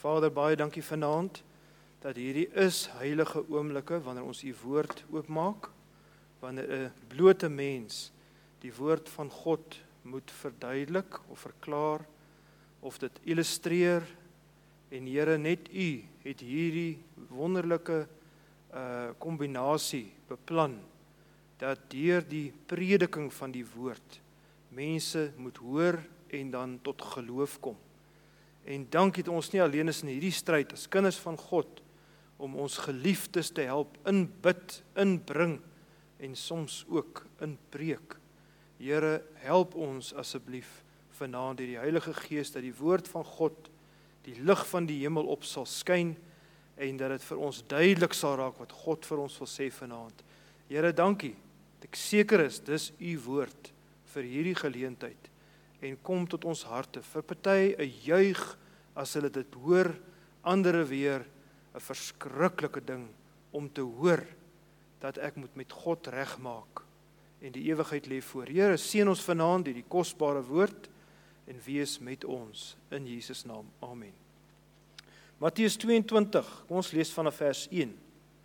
Vader, baie dankie vanaand, dat hierdie is heilige oomblikke, wanneer ons u woord oopmaak, wanneer 'n blote mens die woord van God moet verduidelik of verklaar, of dit illustreer, en Here, net u het hierdie wonderlike kombinasie beplan, dat deur die prediking van die woord, mense moet hoor en dan tot geloof kom. En dankie dat ons nie alleen is in hierdie stryd as kinders van God, om ons geliefdes te help inbid, inbring, en soms ook inpreek. Here, help ons asseblief vanaand deur die Heilige Gees, dat die woord van God, die lig van die hemel op sal skyn, en dat dit vir ons duidelik sal raak wat God vir ons wil sê vanaand. Here, dankie, dat ek seker is, dis u woord vir hierdie geleentheid, en kom tot ons harte, vir party 'n juig as hulle dit hoor, andere weer 'n verskriklike ding om te hoor, dat ek moet met God regmaak, en die ewigheid lê voor. Here, seën ons vanaand die kosbare woord, en wees met ons, in Jesus naam, amen. Matteus 22, kom ons lees vanaf vers 1.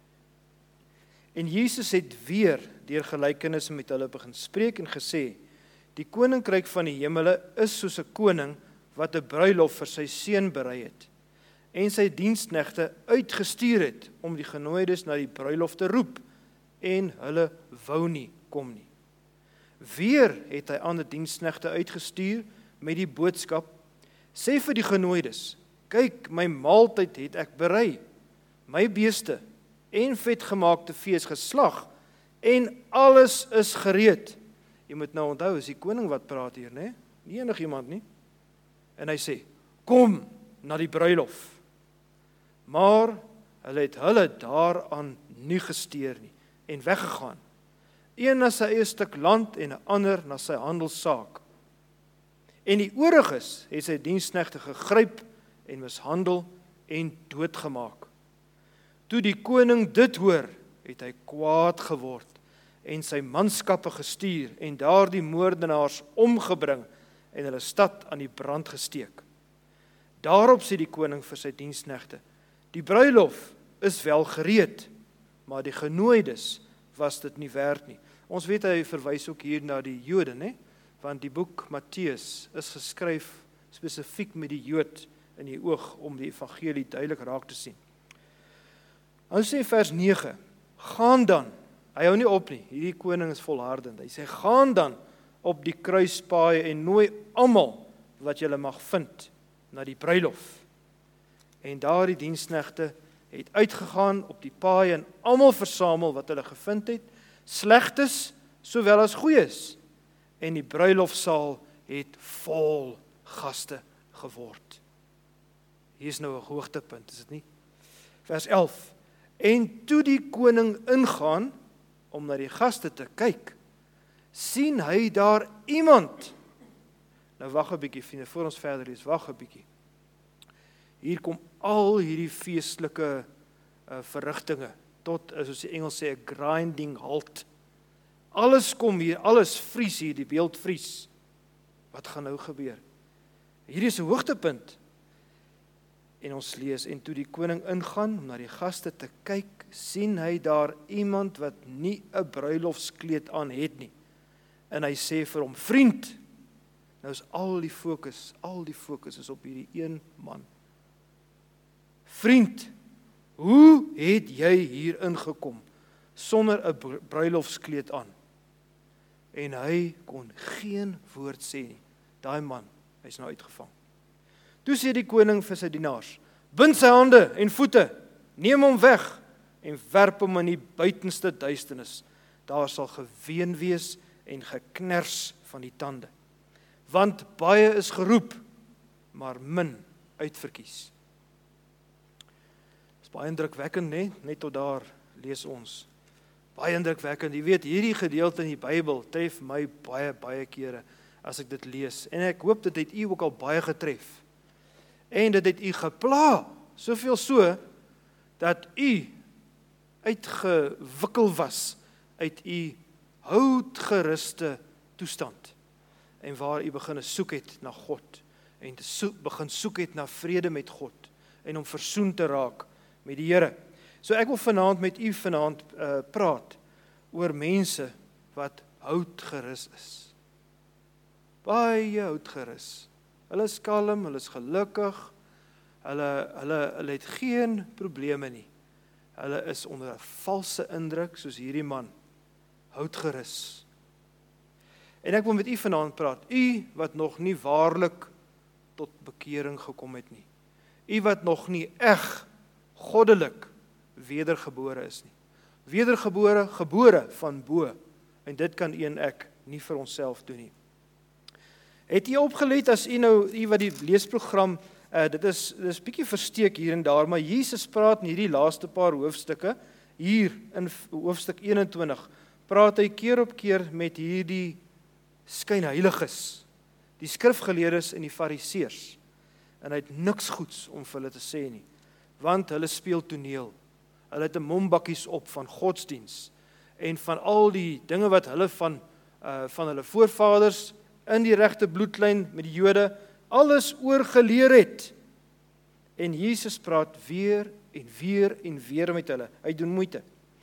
En Jesus het weer deur gelykenisse met hulle begin spreek en gesê, die koninkryk van die hemele is soos 'n koning wat 'n bruilof vir sy seun berei het, en sy diensknegte uitgestuur het om die genooides na die bruilof te roep, en hulle wou nie kom nie. Weer het hy ander diensknegte uitgestuur met die boodskap, sê vir die genooides, kyk, my maaltyd het ek berei, my beeste en vetgemaakte vee is geslag, en alles is gereed. Jy moet nou onthou, is die koning wat praat hier, né? Nie enigiemand nie. En hy sê, kom na die bruilof. Maar hulle het hulle daaraan nie gesteer nie, en weggegaan. Een na sy eie stuk land, en 'n ander na sy handelssaak. En die ooriges het sy diensknegte gegryp, en mishandel, en doodgemaak. Toe die koning dit hoor, het hy kwaad geword, en sy manskappe gestuur, en daardie moordenaars omgebring, en hulle stad aan die brand gesteek. Daarop sê die koning vir sy diensknegte, die bruilof is wel gereed, maar die genooides was dit nie werd nie. Ons weet hy verwys ook hier na die Jode, né? Want die boek Matteus is geskryf spesifiek met die Jood in die oog, om die evangelie duidelik raak te sien. Hy sê vers 9, gaan dan, hy hou nie op nie, hierdie koning is volhardend, hy sê, gaan dan op die kruispaaie en nooi almal wat julle mag vind na die bruilof. En daar die diensknegte het uitgegaan op die paaie en almal versamel wat hulle gevind het, slegtes sowel as goeies. En die bruilofsaal het vol gaste geword. Hier is nou 'n hoogtepunt, is dit nie? Vers 11. En toe die koning ingaan om na die gaste te kyk, sien hy daar iemand. Nou wag 'n bietjie, vriende, voor ons verder lees, wag 'n bietjie. Hier kom al hierdie feestelike verrigtinge tot, soos die Engels sê, 'n grinding halt. Alles kom hier, alles vries hier, die beeld vries. Wat gaan nou gebeur? Hierdie is 'n hoogtepunt. En ons lees, en toe die koning ingaan om na die gaste te kyk, sien hy daar iemand wat nie 'n bruilofskleed aan het nie. En hy sê vir hom, vriend, nou is al die fokus is op hierdie een man. Vriend, hoe het jy hier ingekom sonder 'n bruilofskleed aan? En hy kon geen woord sê nie. Daai man, hy's nou uitgevang. Toe sê die koning vir sy dienaars, bind sy hande en voete, neem hom weg en werp hom in die buitenste duisternis. Daar sal geween wees en gekners van die tande. Want baie is geroep, maar min uitverkies. Dit is baie indrukwekkend, né? Net tot daar lees ons. Baie indrukwekkend. Jy weet, hierdie gedeelte in die Bybel tref my baie kere as ek dit lees. En ek hoop dit het u ook al baie getref. En dit het u gepla, soveel so, dat u uitgewikkel was uit u houtgeruste toestand, en waar u begin soek het na God, en begin soek het na vrede met God, en om versoen te raak met die Here. So ek wil vanaand met u praat oor mense wat houtgerus is. Baie houtgerus. Hulle is kalm, hulle is gelukkig, hulle het geen probleme nie. Hulle is onder 'n valse indruk, soos hierdie man, houtgerus. En ek wil met u vanaand praat, u wat nog nie waarlik tot bekering gekom het nie. U wat nog nie goddelik wedergebore is nie. Wedergebore, gebore van bo. En dit kan ek nie vir onsself doen nie. Het u opgelet as u wat die leesprogram, dit is bietjie versteek hier en daar, maar Jesus praat in hierdie laaste paar hoofstukke, hier in hoofstuk 21, praat hy keer op keer met hierdie skynheiliges, die skrifgeleerdes en die fariseërs. En hy het niks goeds om vir hulle te sê nie, want hulle speel toneel. Hulle het 'n mombakkies op van godsdiens en van al die dinge wat hulle van hulle voorvaders in die regte bloedlyn met die Jode alles oorgeleer het. En Jesus praat weer en weer en weer met hulle. Hy doen moeite.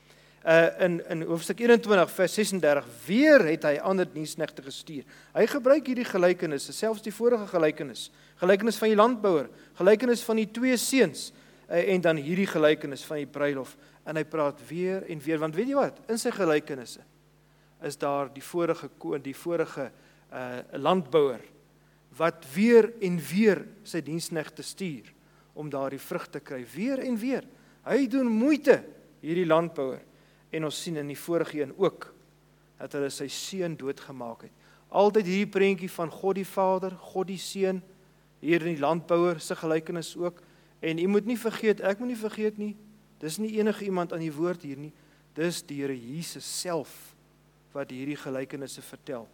In hoofstuk 21 vers 36 weer het hy ander diensknegte gestuur. Hy gebruik hierdie gelykenisse, selfs die vorige gelykenis van die landbouer, gelykenis van die 2 seuns en dan hierdie gelykenis van die bruilof. En hy praat weer en weer, want weet jy wat? In sy gelykenisse is daar die vorige landbouer wat weer en weer sy diensknegte stuur om daardie vrug te kry, weer en weer. Hy doen moeite, hierdie landbouer. En ons sien in die vorige een ook, dat hulle sy seun doodgemaak het. Altyd hierdie prentjie van God die Vader, God die Seun, hier in die landbouer se gelykenis ook. En u moet nie vergeet, ek moet nie vergeet nie, dis nie enige iemand aan die woord hier nie, dis die Here Jesus self, wat hierdie gelykenisse vertel.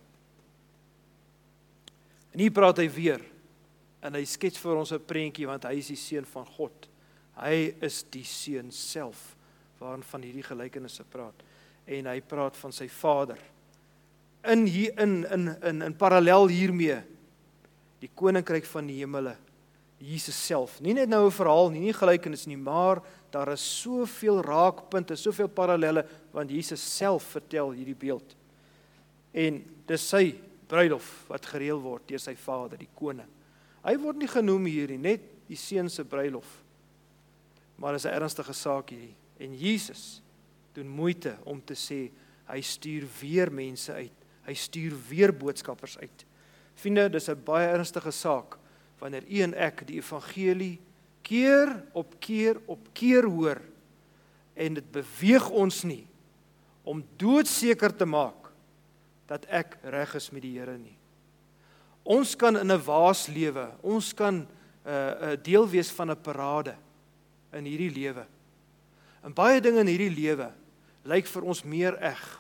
En hier praat hy weer, en hy skets vir ons 'n prentjie, want hy is die Seun van God. Hy is die Seun self, waarvan hierdie gelykenisse praat. En hy praat van sy Vader. In parallel hiermee, die koninkryk van die hemele, Jesus self. Nie net nou 'n verhaal, nie gelykenis nie, maar daar is soveel raakpunte, soveel parallelle, want Jesus self vertel hierdie beeld. En dis sy bruilof wat gereël word deur sy Vader, die koning. Hy word nie genoem hier, net die seun se bruilof. Maar dis 'n ernstige saak hierdie. En Jesus doen moeite om te sê, hy stuur weer mense uit. Hy stuur weer boodskappers uit. Vriende, dis 'n baie ernstige saak, wanneer u en ek die evangelie keer op keer hoor, en dit beweeg ons nie, om doodseker te maak, dat ek reg is met die Here nie. Ons kan in 'n waas lewe, ons kan deel wees van 'n parade, in hierdie lewe. En baie dinge in hierdie lewe lyk vir ons meer eg.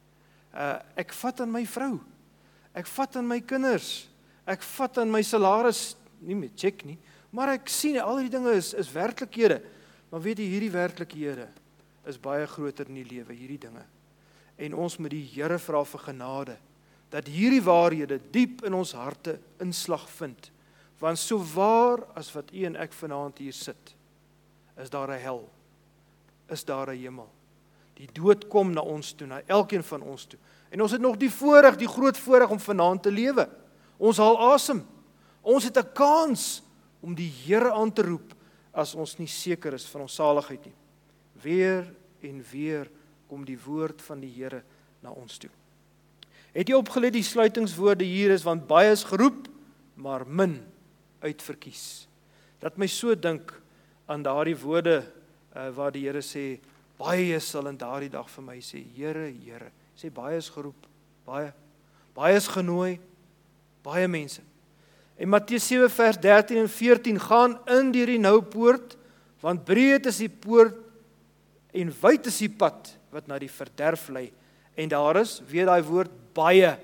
Ek vat aan my vrou, ek vat aan my kinders, ek vat aan my salaris, nie met check nie, maar ek sien al die dinge is werklikhede. Maar weet jy, hierdie werklikhede is baie groter in die lewe, hierdie dinge. En ons moet die Here vra vir genade, dat hierdie waarhede diep in ons harte inslag vind. Want so waar as wat u en ek vanaand hier sit, is daar 'n hel, is daar 'n hemel. Die dood kom na ons toe, na elkeen van ons toe. En ons het nog die groot voorreg om vanaand te lewe. Ons haal asem. Ons het 'n kans om die Here aan te roep as ons nie seker is van ons saligheid nie. Weer en weer kom die woord van die Here na ons toe. Het jy opgelet die sluitingswoorde hier is, want baie is geroep, maar min uitverkies. Dat my so dink aan daardie woorde waar die Here sê, baie sal in daardie dag vir my sê, Here, Here. Sê baie is geroep, baie is genooi, baie mense. En Matteus 7 vers 13 en 14, gaan in deur die nou poort, want breed is die poort en wyd is die pad wat na die verderf lei. En daar is, weer daai woord, baie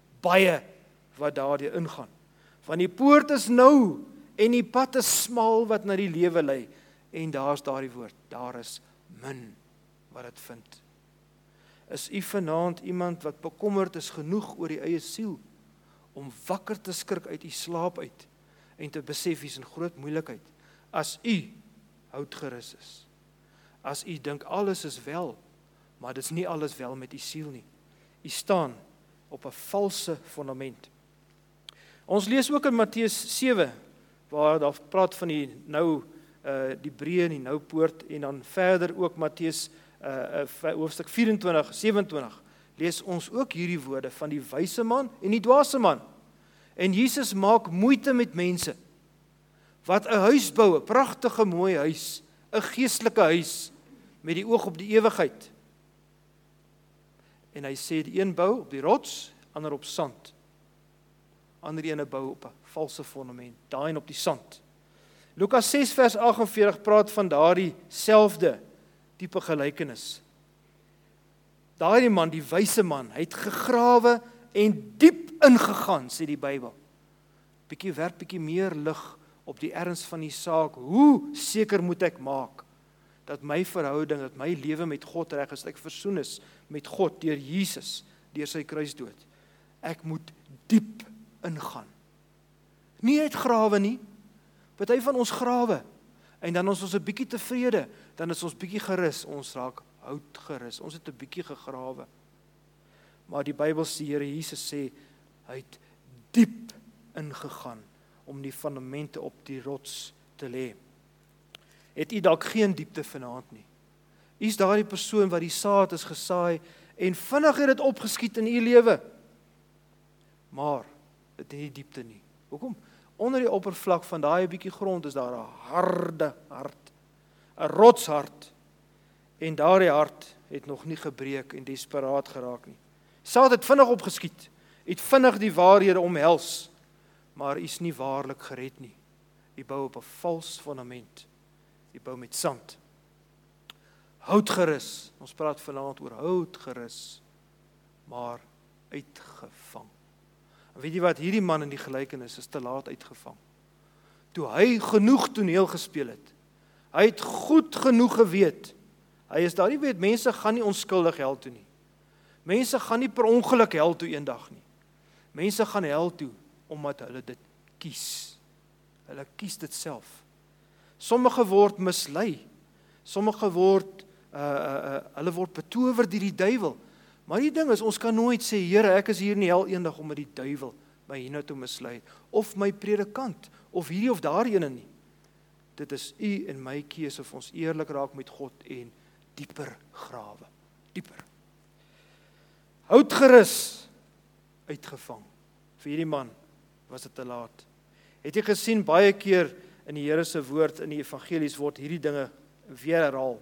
wat daardeur ingaan. Want die poort is nou en die pad is smal wat na die lewe lei. En daar's daardie woord, daar is min wat dit vind. Is u vanaand iemand wat bekommerd is genoeg oor die eie siel, om wakker te skrik uit u slaap uit, en te besef u is in groot moeilikheid? As u houd gerus is. As u dink alles is wel, maar dit is nie alles wel met u siel nie. U staan op 'n valse fondament. Ons lees ook in Matteus 7, waar daar praat van die nou, die breë en die nou poort, en dan verder ook Matteus hoofstuk 24, 27, lees ons ook hierdie woorde van die wyse man en die dwaase man. En Jesus maak moeite met mense wat 'n huis bou, 'n pragtige mooi huis, 'n geestelike huis, met die oog op die ewigheid. En hy sê die een bou op die rots, ander op sand. Ander ene bou op 'n valse fondament, daai en op die sand. Lukas 6 vers 48 praat van daardie selfde tipe gelykenis. Daardie man, die wyse man, hy het gegrawe en diep ingegaan, sê die Bybel. Werp bietjie meer lig op die erns van die saak. Hoe seker moet ek maak dat my verhouding, dat my lewe met God reg is, dat ek versoen is met God deur Jesus, deur sy kruisdood. Ek moet diep ingaan. Nie uitgrawe nie. Party van ons grawe, en dan is ons 'n bietjie tevrede, dan is ons bietjie gerus, ons raak hout gerus, ons het 'n bietjie gegrawe. Maar die Bybel sê, Here Jesus sê, hy het diep ingegaan, om die fundamente op die rots te lê. Het u dalk geen diepte vanaand nie? U is daardie persoon wat die saad is gesaai, en vinnig het dit opgeskiet in u lewe. Maar, dit het nie diepte nie. Hoekom? Onder die oppervlak van daai bietjie grond is daar 'n harde hart, 'n rotshart, en daardie hart het nog nie gebreek en desperaat geraak nie. Saad het vinnig opgeskiet, het vinnig die waarhede omhels, maar is nie waarlik gered nie. U bou op 'n vals fundament. U bou met sand. Houd gerus, ons praat vanaand oor houd gerus, maar uitgevang. En weet jy wat, hierdie man in die gelykenis is te laat uitgevang. Toe hy genoeg toneel gespeel het, hy het goed genoeg geweet, hy is daar nie weet, mense gaan nie onskuldig hel toe nie. Mense gaan nie per ongeluk hel toe eendag nie. Mense gaan hel toe, omdat hulle dit kies. Hulle kies dit self. Sommige word mislei, sommige word, hulle word betower deur die duiwel. Maar die ding is, ons kan nooit sê, Here, ek is hier in die hel eendag omdat die duiwel my hiernatoe mislei, of my predikant, of hierdie of daar ene nie. Dit is u en my keuse of ons eerlik raak met God en dieper grawe. Dieper. Houd gerus, uitgevang. Vir hierdie man was dit te laat. Het jy gesien, baie keer in die Here se woord, in die evangelies word hierdie dinge weer herhaal.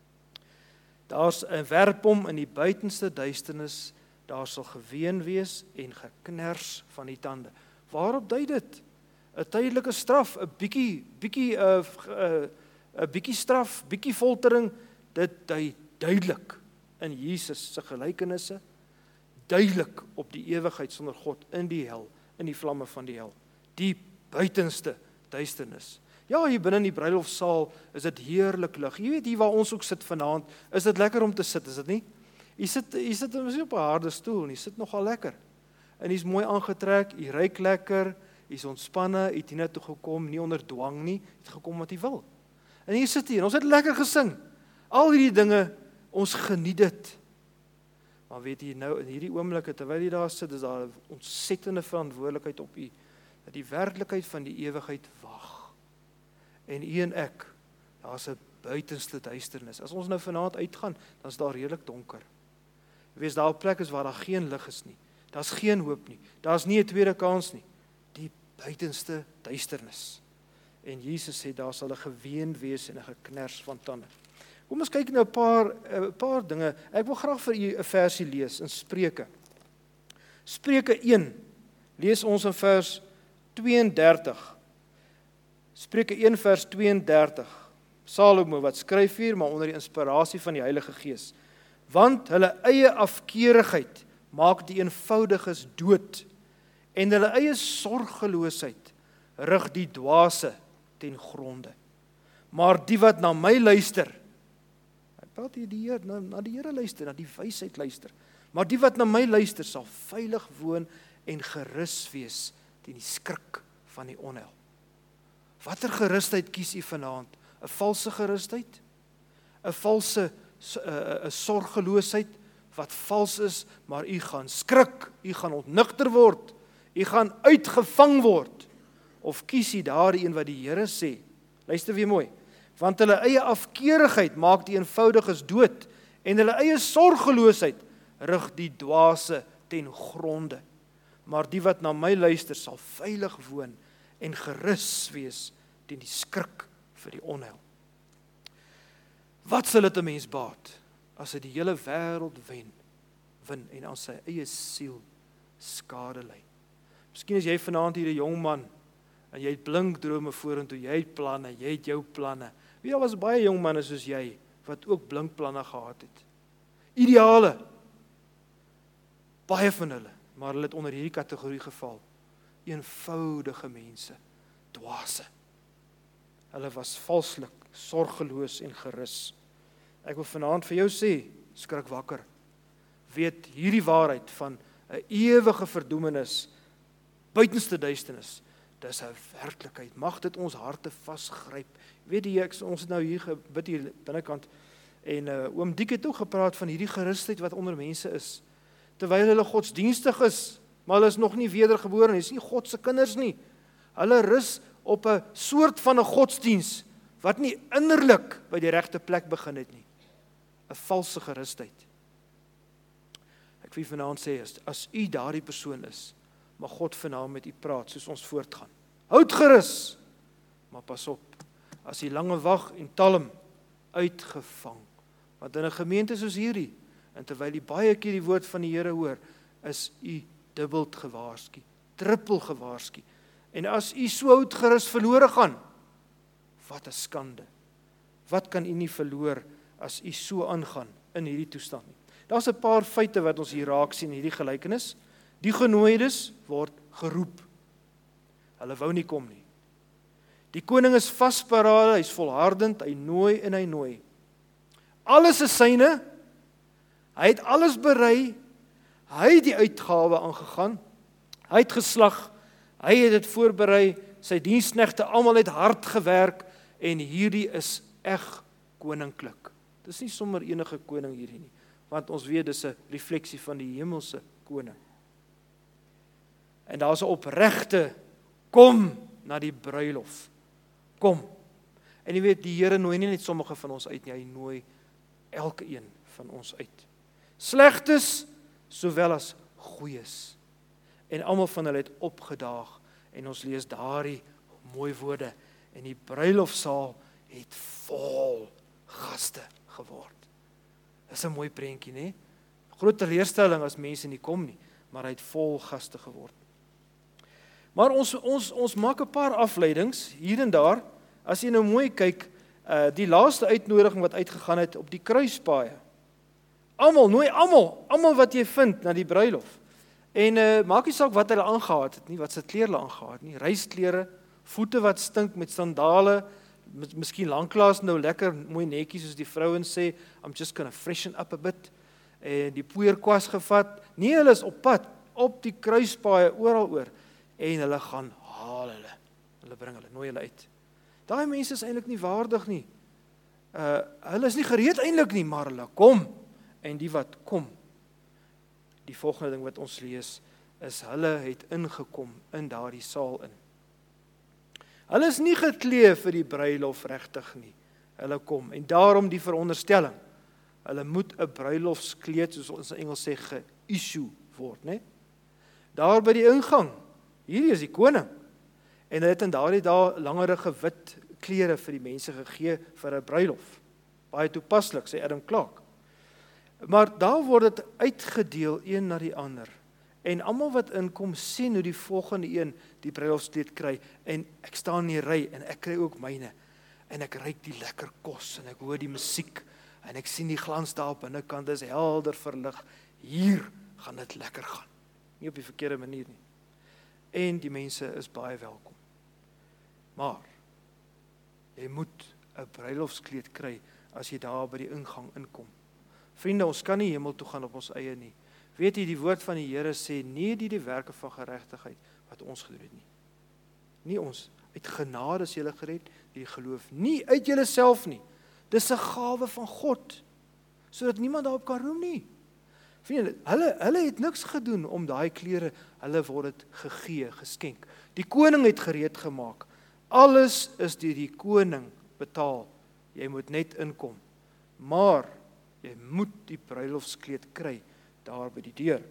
Daar's 'n werp hom in die buitenste duisternis, daar sal geween wees en gekners van die tande. Waarop dui dit? 'n tydelike straf, 'n bietjie straf, bietjie foltering, dit dui duidelik in Jesus se gelykenisse, duidelik op die ewigheid sonder God in die hel, in die vlamme van die hel, die buitenste duisternis. Ja, hier binne in die bruilofsaal is dit heerlik lig. Jy weet hier waar ons ook sit vanaand, is dit lekker om te sit, is dit nie? Jy sit op 'n harde stoel en jy sit nogal lekker. En jy's mooi aangetrek, jy ruik lekker, jy's ontspanne, jy het hier toe gekom, nie onder dwang nie, jy het gekom wat jy wil. En jy sit hier, ons het lekker gesing. Al hierdie dinge, ons geniet dit. Maar weet jy nou, in hierdie oomblikke, terwyl jy daar sit, is daar 'n ontsettende verantwoordelikheid op u, dat die werklikheid van die ewigheid wag. En u en ek, daar's 'n buitenste duisternis. As ons nou vanaand uitgaan, dan is daar redelik donker. Wees daar 'n plek is waar daar geen lig is nie. Daar's geen hoop nie. Daar's nie 'n tweede kans nie. Die buitenste duisternis. En Jesus sê daar sal 'n geween wees en 'n gekners van tande. Kom ons kyk nou 'n paar dinge. Ek wil graag vir u 'n versie lees in Spreuke. Spreuke 1. Lees ons in vers 32. Spreuke 1 vers 32. Salomo wat skryf hier, maar onder die inspirasie van die Heilige Gees. Want hulle eie afkeurigheid maak die eenvoudiges dood, en hulle eie sorgeloosheid rig die dwaase ten gronde. Maar die wat na my luister, hy praat hier die Here, na die Here luister, na die wysheid luister, maar die wat na my luister sal veilig woon en gerus wees teen die skrik van die onheil. Watter gerusheid kies u vanaand 'n valse gerusheid, 'n valse 'n sorgeloosheid wat vals is, maar u gaan skrik, u gaan ontnigter word, u gaan uitgevang word. Of kies u daardie een wat die Here sê? Luister weer mooi. Want hulle eie afkeurigheid maak die eenvoudiges dood, en hulle eie sorgeloosheid rig die dwaase ten gronde. Maar die wat na my luister, sal veilig woon en gerus wees teen die skrik vir die onheil. Wat sal dit 'n mens baat, as hy die hele wêreld win en aan sy eie siel skade ly? Miskien is jy vanaand hier 'n jong man, en jy het blink drome vorentoe, jy het planne, jy het jou planne. Wie was baie jong manne soos jy, wat ook blink planne gehad het. Ideale. Baie van hulle, maar hulle het onder hierdie kategorie geval. Eenvoudige mense, dwaase. Hulle was valslik, sorgeloos en gerus. Ek wil vanaand vir jou sê, skrik wakker. Weet hierdie waarheid van 'n ewige verdoemenis, buitenste duisternis, dis 'n werklikheid. Mag dit ons harte vasgryp. Weet jy, ons het nou hier gebid hier binnekant, en oom Diek het ook gepraat van hierdie gerusheid wat onder mense is, terwyl hulle godsdienstig is, maar hulle is nog nie wedergebore nie, is nie God se kinders nie. Hulle rus op 'n soort van 'n godsdiens, wat nie innerlik by die regte plek begin het nie. 'n Valse gerusheid. Ek wil vanaand sê, as u daardie persoon is, mag God vanaand met u praat, soos ons voortgaan. Houd gerus, maar pas op, as die lange wag en talm uitgevang, want in 'n gemeente soos hierdie, en terwyl u baie keer die woord van die Here hoor, is u dubbeld gewaarsku, trippel gewaarsku, en as u so oud gerus verlore gaan, wat 'n skande, wat kan u nie verloor, as u so aangaan in hierdie toestand nie. Daar's 'n paar feite wat ons hier raak sien in hierdie gelykenis. Die genooides word geroep. Hulle wou nie kom nie. Die koning is vasberade, hy's volhardend, hy nooi en hy nooi. Alles is syne, hy het alles berei, hy het die uitgawe aangegaan, hy het geslag, hy het dit voorberei, sy diensknegte almal het hard gewerk, en hierdie is eg koninklik. Dis nie sommer enige koning hierdie nie, want ons weet dis 'n refleksie van die hemelse koning. En daar's 'n opregte, kom na die bruilof. Kom. En jy weet, die Here nooi nie net sommige van ons uit nie, hy nooi elke een van ons uit. Slegtes, sowel as goeies. En almal van hulle het opgedaag, en ons lees daardie mooi woorde, en die bruilofsaal het vol gaste geword. Dis 'n mooi prentjie, né? Groot teleurstelling as mense nie kom nie, maar hy het vol gaste geword. Maar ons maak 'n paar afleidings hier en daar. As jy nou mooi kyk, die laaste uitnodiging wat uitgegaan het op die kruispaaie. Nooi almal wat jy vind na die bruilof. En maak nie saak wat hulle aangehad het nie, wat se klere hulle aangehad het nie. Reisklere, voete wat stink met sandale, miskien lanklaas nou lekker mooi netjies soos die vrouens sê, I'm just gonna freshen up a bit. En die poeierkwas gevat. Nee, hulle is op pad, op die kruispaaie oral oor. En hulle gaan haal hulle. Hulle bring hulle, nooi hulle uit. Daai mense is eintlik nie waardig nie. Hulle is nie gereed eintlik nie, maar hulle kom. En die wat kom, die volgende ding wat ons lees, is hulle het ingekom in daardie saal in. Hulle is nie geklee vir die bruilof regtig nie. Hulle kom, en daarom die veronderstelling. Hulle moet 'n bruilofskleed, soos ons in Engels sê, ge-issue word, né? Daar by die ingang, hierdie is die koning. En hulle het in daardie dae langerige wit klere vir die mense gegee vir 'n bruilof. Baie toepaslik, sê Adam Clark. Maar daar word dit uitgedeel een na die ander. En almal wat inkom sien hoe die volgende een die bruilofskleed kry. En ek staan in die ry en ek kry ook myne. En ek ruik die lekker kos en ek hoor die musiek. En ek sien die glans daar op binnekant, dis helder verlig. Hier gaan dit lekker gaan. Nie op die verkeerde manier nie. En die mense is baie welkom. Maar jy moet 'n bruilofskleed kry as jy daar by die ingang inkom. Vriende, ons kan nie hemel toe gaan op ons eie nie. Weet jy, die woord van die Here sê, nie die werke van geregtigheid wat ons gedoen het nie. Nie ons. Uit genade is julle gered, die geloof nie uit julleself nie. Dis 'n gawe van God, sodat niemand daarop kan roem nie. Vriende, hulle het niks gedoen om daai klere, hulle word dit gegee, geskenk. Die koning het gereed gemaak. Alles is deur die koning betaal. Jy moet net inkom. Maar jy moet die bruilofskleed kry daar by die deur.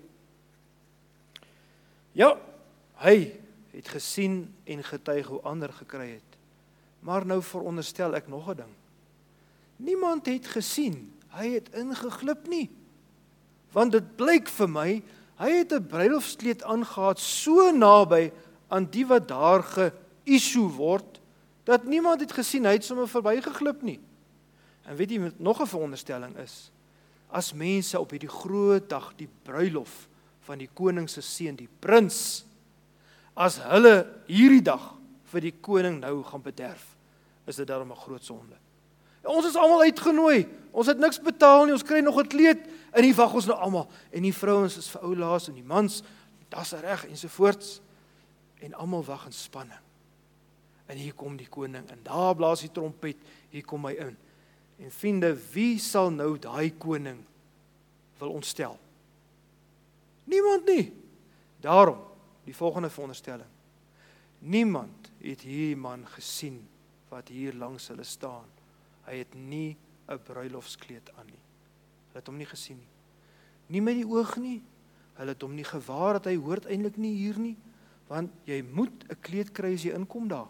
Ja, hy het gesien en getuig hoe ander gekry het. Maar nou veronderstel ek nog 'n ding. Niemand het gesien, hy het ingeglip nie. Want dit blyk vir my, hy het 'n bruilofskleed aangehad so naby aan die wat daar ge-issue word, dat niemand het gesien, hy het sommer verbygeglip nie. En weet jy, nog 'n veronderstelling is, as mense op hierdie groot dag, die bruilof van die koning se seun, die prins, as hulle hierdie dag vir die koning nou gaan bederf, is dit daarom 'n groot sonde. Ons is almal uitgenooi, ons het niks betaal nie, ons kry nog 'n kleed, en hier wag ons nou almal, en die vrouens is vir oulaas, en die mans, das reg, ensovoorts, en almal wag in spanning. En hier kom die koning, en daar blaas die trompet, hier kom hy in. En vriende, wie sal nou daai koning wil ontstel? Niemand nie. Daarom, die volgende veronderstelling. Niemand het hierdie man gesien, wat hier langs hulle staan. Hy het nie 'n bruilofskleed aan nie. Hulle het hom nie gesien nie. Nie met die oog nie. Hulle het hom nie gewaar dat hy hoort eintlik nie hier nie, want jy moet 'n kleed kry as jy inkom daar.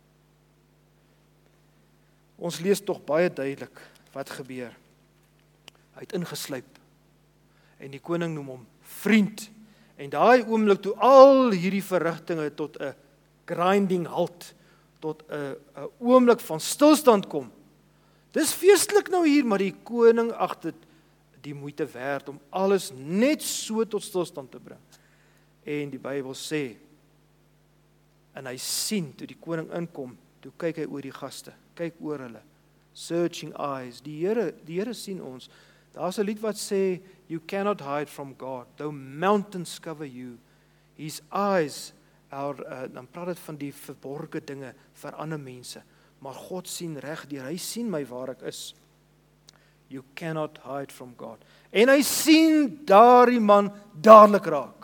Ons lees tog baie duidelik wat gebeur. Hy het ingeslyp en die koning noem hom vriend. En daai oomblik toe al hierdie verrigtinge tot 'n grinding halt, tot 'n oomblik van stilstand kom. Dis feestelik nou hier, maar die koning ag dit die moeite werd om alles net so tot stilstand te bring. En die Bybel sê, en hy sien, toe die koning inkom, toe kyk hy oor die gaste, kyk oor hulle, searching eyes, die Here sien ons. Daar's 'n lied wat sê, you cannot hide from God, though mountains cover you, his eyes are, dan praat dit van die verborgde dinge vir ander mense, maar God sien reg deur, hy sien my waar ek is. You cannot hide from God. En hy sien daardie man dadelik raak.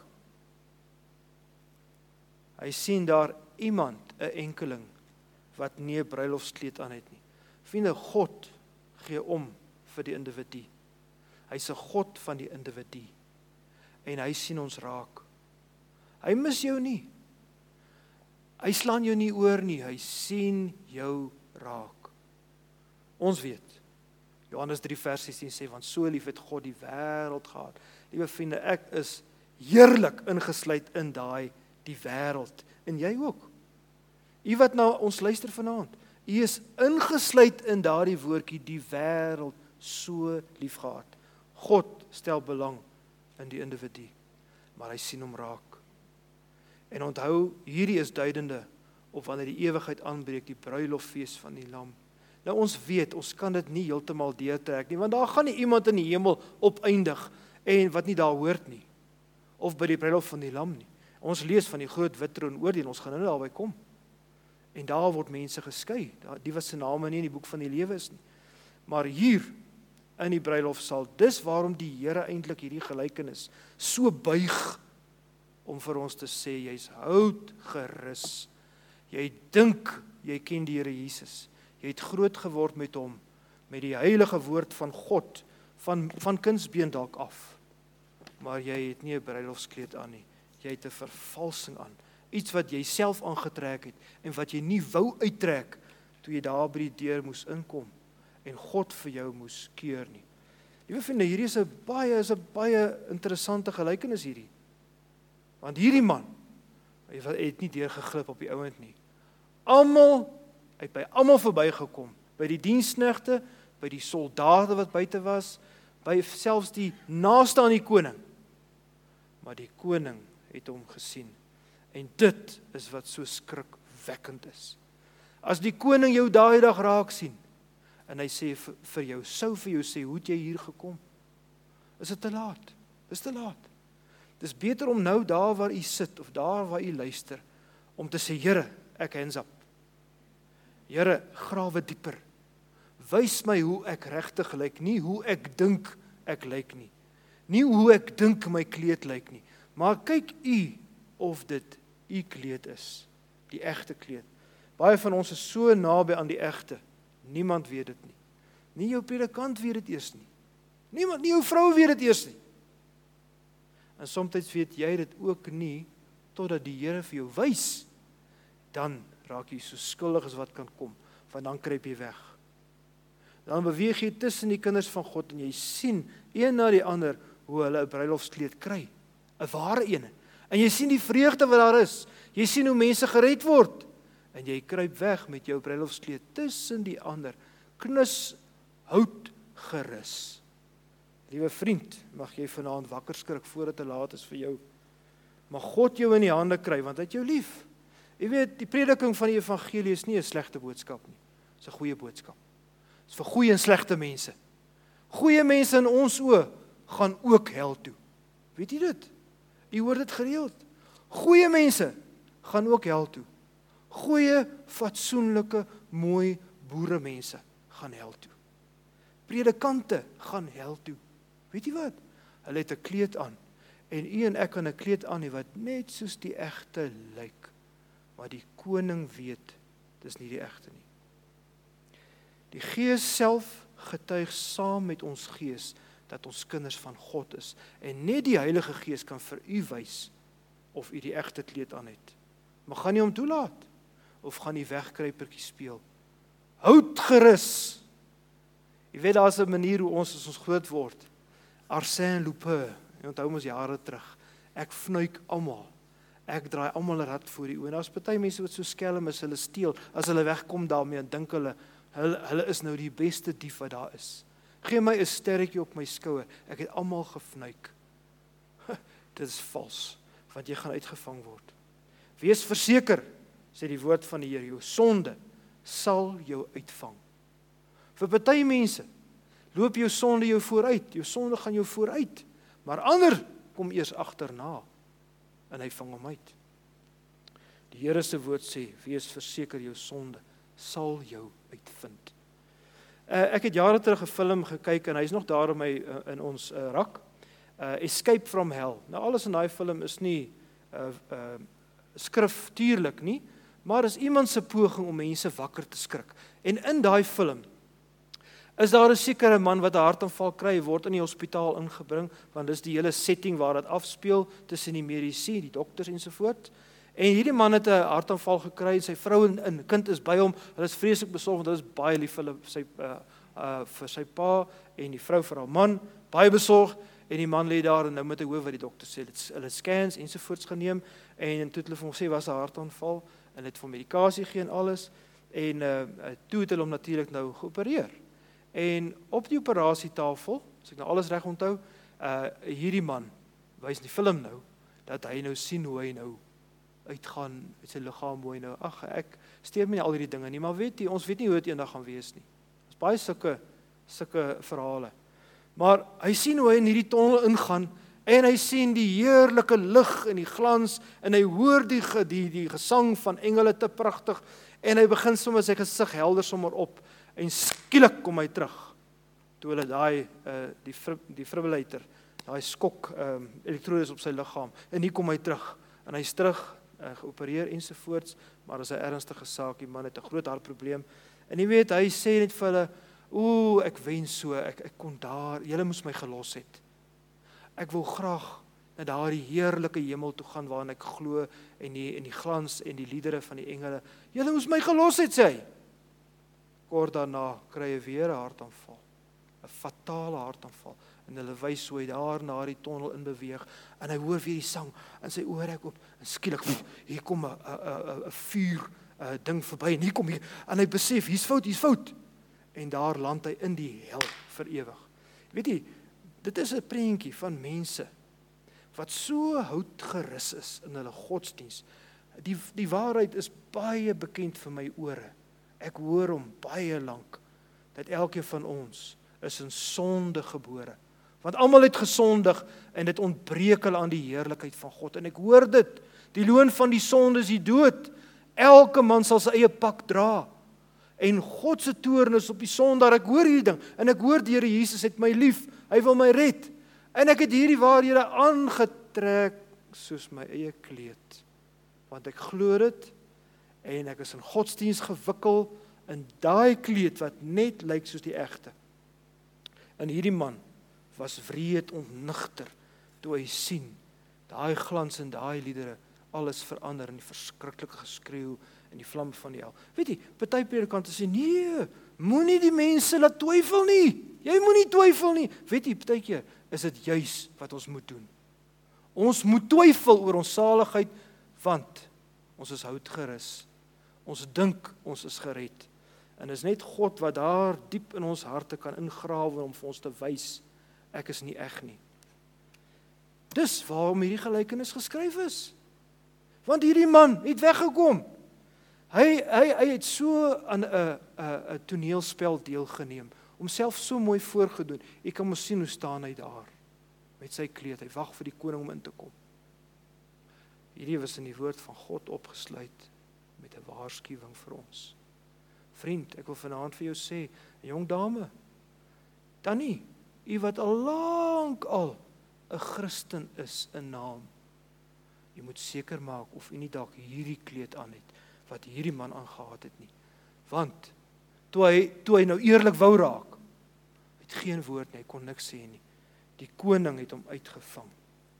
Hy sien daar iemand, 'n enkeling, wat nie 'n bruilofskleed aan het nie. Vriende, God gee om vir die individu. Hy's 'n God van die individu. En hy sien ons raak. Hy mis jou nie. Hy slaan jou nie oor nie, hy sien jou raak. Ons weet, Johannes 3 vers 16 sê, want so lief het God die wêreld gehad. Liewe vriende, ek is heerlik ingesluit in die wêreld, en jy ook. U wat nou ons luister vanaand, u is ingesluit in daardie woordjie, die wêreld so lief gehad. God stel belang in die individu, maar hy sien hom raak. En onthou, hierdie is duidende op wanneer die ewigheid aanbreek, die bruiloffees van die lam. Nou ons weet, ons kan dit nie heeltemal deurtrek nie, want daar gaan nie iemand in die hemel opeindig, en wat nie daar hoort nie, of by die bruilof van die lam nie. Ons lees van die groot wit troon oordeel, ons gaan nou daarby kom. En daar word mense geskei, die wat se name nie in die boek van die lewe is nie. Maar hier, in die bruilof sal, dis waarom die Here eintlik hierdie gelykenis so buig, om vir ons te sê, jy's houd gerus. Jy dink, jy ken die Here Jesus. Jy het groot geword met hom, met die heilige woord van God, van kindsbeen dalk af. Maar jy het nie 'n bruilofskleed aan nie. Jy het 'n vervalsing aan. Iets wat jy self aangetrek het, en wat jy nie wou uittrek, toe jy daar by die deur moes inkom, en God vir jou moes keur nie. Liewe vriende, hierdie is 'n baie interessante gelykenis hierdie. Want hierdie man, hy het nie deurgeglip op die ouend nie. Hy het by almal verbygekom, by die diensknegte, by die soldate wat buite was, by selfs die naaste aan die koning. Maar die koning het hom gesien. En dit is wat so skrikwekkend is. As die koning jou daai dag raak sien, en hy sê vir jou sê, hoe het jy hier gekom? Is dit te laat? Dis te laat. Dis beter om nou daar waar u sit, of daar waar u luister, om te sê, Here, ek hands up. Here, grawe dieper. Wys my hoe ek regtig lyk, nie hoe ek dink ek lyk nie. Nie hoe ek dink my kleed lyk nie. Maar kyk U of dit U kleed is, die egte kleed. Baie van ons is so naby aan die egte. Niemand weet dit nie. Nie jou predikant weet dit eers nie. Niemand, nie jou vrou weet dit eers nie. En soms weet jy dit ook nie, totdat die Here vir jou wys. Dan raak jy so skuldig as wat kan kom, want dan kruip jy weg. Dan beweeg jy tussen die kinders van God en jy sien een na die ander hoe hulle 'n bruilofskleed kry, 'n ware een. En jy sien die vreugde wat daar is. Jy sien hoe mense gered word. En jy kruip weg met jou bruilofskleed tussen die ander. Knus hout gerus. Liewe vriend, mag jy vanaand wakker skrik voordat dit te laat is vir jou. Mag God jou in die hande kry, want hy het jou lief. Jy weet, die prediking van die evangelie is nie 'n slegte boodskap nie. Dit is 'n goeie boodskap. Dit is vir goeie en slegte mense. Goeie mense in ons oë gaan ook hel toe. Weet jy dit? Jy hoor dit gereeld. Goeie mense gaan ook hel toe. Goeie, fatsoenlike, mooi boeremense gaan hel toe. Predikante gaan hel toe. Weet jy wat? Hulle het 'n kleed aan. En u en ek kan 'n kleed aan hê wat net soos die egte lyk. Maar die koning weet, dis nie die egte nie. Die Gees self getuig saam met ons gees dat ons kinders van God is. En net die Heilige Gees kan vir u wys of u die egte kleed aan het. Maar gaan nie hom toelaat of gaan die wegkruipertjie speel. Houd gerus. Jy weet daar's 'n manier hoe ons as ons groot word. Arsène Lupin, jy onthou mos jare terug. Ek fnuik almal. Ek draai almal 'n rad voor die oë. Daar's party mense wat so skelm is, hulle steel. As hulle wegkom daarmee, dan dink hulle is nou die beste dief wat daar is. Gee my 'n sterretjie op my skouer. Ek het almal gefnuik. Dit is vals, want jy gaan uitgevang word. Wees verseker, sê die woord van die Here, jou sonde sal jou uitvang. Vir party mense loop jou sonde jou vooruit. Jou sonde gaan jou vooruit. Maar ander kom eers agterna en hy vang hom uit. Die Here se woord sê, wees verseker jou sonde sal jou uitvind. Ek het jare terug 'n film gekyk en hy's nog daar in ons rak. Escape from Hell. Nou alles in daai film is nie skriftuurlik nie, maar is iemand se poging om mense wakker te skrik. En in daai film is daar 'n sekere man wat 'n hartaanval kry, word in die hospitaal ingebring, want dis die hele setting waar dit afspeel tussen die medisyne, die dokters ensovoorts. En hierdie man het 'n hartaanval gekry, sy vrou en kind is by hom. Hulle is vreeslik besorg want hulle is baie lief vir sy pa en die vrou vir haar man, baie besorg. En die man lê daar en nou met 'n hoof wat die dokter sê, hulle scans ensovoorts geneem en toe het hulle vir hom sê was 'n hartaanval en het vir medikasie gegee en alles. En toe het hulle hom natuurlik nou geopereer. En op die operasietafel, as ek nou alles reg onthou, hierdie man wys in die film nou dat hy nou sien hoe hy nou uitgaan met sy liggaam, hoe hy nou, ek steur my nie al hierdie dinge nie, maar ons weet nie hoe dit eendag gaan wees nie. Daar's baie sulke verhale. Maar hy sien hoe hy in hierdie tonnel ingaan en hy sien die heerlike lig en die glans en hy hoor die gesang van engele te pragtig en hy begin sommer sy gesig helder sommer op en skielik kom hy terug. Toe hulle daai die defibrillator, daai skok elektrodes op sy liggaam en hier kom hy terug en hy's terug geopereer ensovoorts, maar is 'n ernstige saak, die man het 'n groot hartprobleem. En jy weet, hy sê net vir hulle, ek wens so, ek kon daar, julle moes my gelos het. Ek wil graag na daardie heerlike hemel toe gaan waarin ek glo en die glans en die liedere van die engele. Julle moes my gelos het, sê hy. Kort daarna kry hy weer 'n hartaanval, 'n fatale hartaanval. En hulle wys hoe hy daar na die tonnel in beweeg en hy hoor weer die sang en sy oor rek op en skielik hier kom 'n vuur ding verby en hier kom hy en hy besef hier's fout en daar land hy in die hel vir ewig. Weet jy, dit is 'n prentjie van mense wat so houtgerus is in hulle godsdiens. Die waarheid is baie bekend vir my ore. Ek hoor hom baie lank dat elkeen van ons is in sonde gebore. Want almal het gesondig en dit ontbreek hulle aan die heerlikheid van God. En ek hoor dit, die loon van die sonde is die dood. Elke man sal sy eie pak dra. En God se toorn is op die sondaar. Ek hoor hierdie ding en ek hoor die Here Jesus het my lief. Hy wil my red. En ek het hierdie waarhede aangetrek soos my eie kleed. Want ek glo dit en ek is in godsdiens gewikkel in daai kleed wat net lyk soos die egte. En hierdie man was wreed ontnigter toe hy sien daai glans en daai liedere alles verander in die verskriklike geskreeu en die vlam van die hel. Weet jy, party predikante sê nee, moenie die mense laat twyfel nie. Jy moenie twyfel nie. Weet jy, partykeer is dit juis wat ons moet doen. Ons moet twyfel oor ons saligheid want ons is houtgerus. Ons dink ons is gered. En is net God wat daar diep in ons harte kan ingrawe om vir ons te wys, ek is nie eg nie. Dis waarom hierdie gelykenis geskryf is. Want hierdie man het weggekom. Hy het so aan 'n toneelspel deelgeneem, homself so mooi voorgedoen. Jy kan mos sien hoe staan hy daar met sy kleed. Hy wag vir die koning om in te kom. Hierdie was in die woord van God opgesluit met 'n waarskuwing vir ons. Vriend, ek wil vanaand vir jou sê, 'n jong dame, Tannie, u wat al lank al 'n Christen is in naam. Jy moet seker maak of u nie dalk hierdie kleed aan het wat hierdie man aangehad het nie. Want toe hy nou eerlik wou raak, het geen woord nie, hy kon niks sê nie. Die koning het hom uitgevang.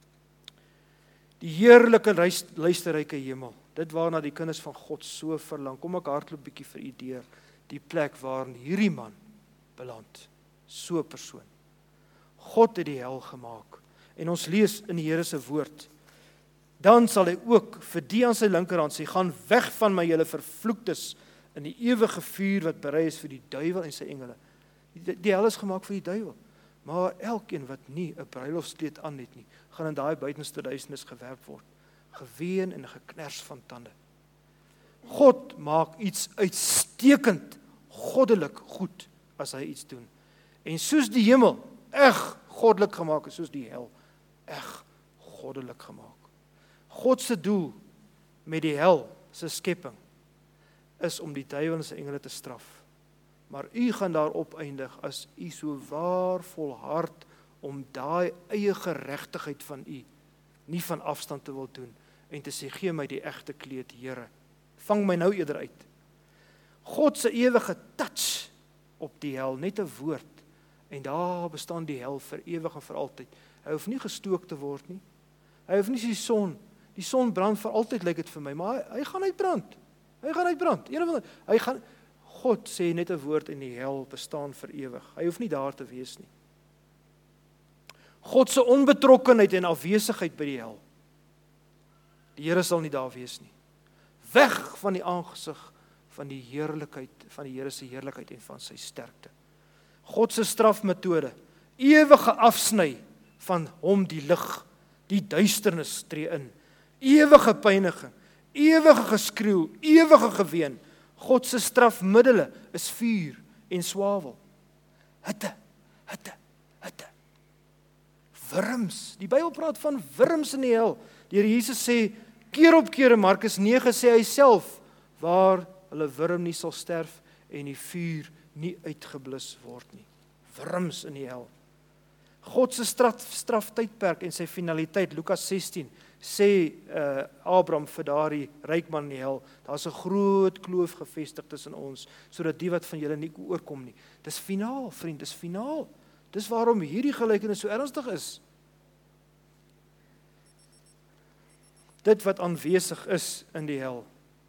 Die heerlike luisterryke hemel, dit waarna die kinders van God so verlang. Kom ek hardloop bietjie vir u deur, die plek waarin hierdie man beland, so 'n persoon. God het die hel gemaak, en ons lees in die Here se woord, dan sal hy ook vir die aan sy linkerhand sê, gaan weg van my julle vervloektes, in die ewige vuur wat berei is vir die duiwel en sy engele. Die hel is gemaak vir die duiwel, maar elkeen wat nie 'n bruilofskleed aan het nie, gaan in daai buitenste duisternis gewerp word, geween en geknars van tande. God maak iets uitstekend, goddelik goed, as hy iets doen. En soos die hemel goddelik gemaak is, soos die hel goddelik gemaak. God se doel met die hel se skepping is om die duiwel en sy engele te straf. Maar u gaan daarop eindig as u so waar volhard om daai eie geregtigheid van u nie van afstand te wil doen en te sê, gee my die egte kleed, Here. Vang my nou eerder uit. God se ewige touch op die hel, net 'n woord, en daar bestaan die hel vir ewig en vir altyd. Hy hoef nie gestook te word nie. Hy hoef nie die son brand vir altyd, lyk dit vir my, maar hy gaan uitbrand. God sê net 'n woord en die hel bestaan vir ewig. Hy hoef nie daar te wees nie. God se onbetrokkenheid en afwesigheid by die hel. Die Here sal nie daar wees nie. Weg van die aangesig van die heerlikheid, van die Here se heerlikheid en van sy sterkte. God se strafmetode, ewige afsny van hom die lig, die duisternis tree in. Ewige pyniging, ewige geskreeu, ewige geween. God se strafmiddele is vuur en swavel. Hitte. Wurms. Die Bybel praat van wurms in die hel. Die Here Jesus sê keer op keer in Markus 9 sê hy self, waar hulle wurm nie sal sterf en die vuur nie uitgeblus word nie. Wurms in die hel. God se straftydperk en sy finaliteit, Lukas 16, sê Abraham vir daardie ryk man in die hel, daar's 'n groot kloof gevestig tussen ons, sodat die wat van julle nie oorkom nie. Dis finaal, vriend, dis finaal. Dis waarom hierdie gelykenis so ernstig is. Dit wat aanwesig is in die hel,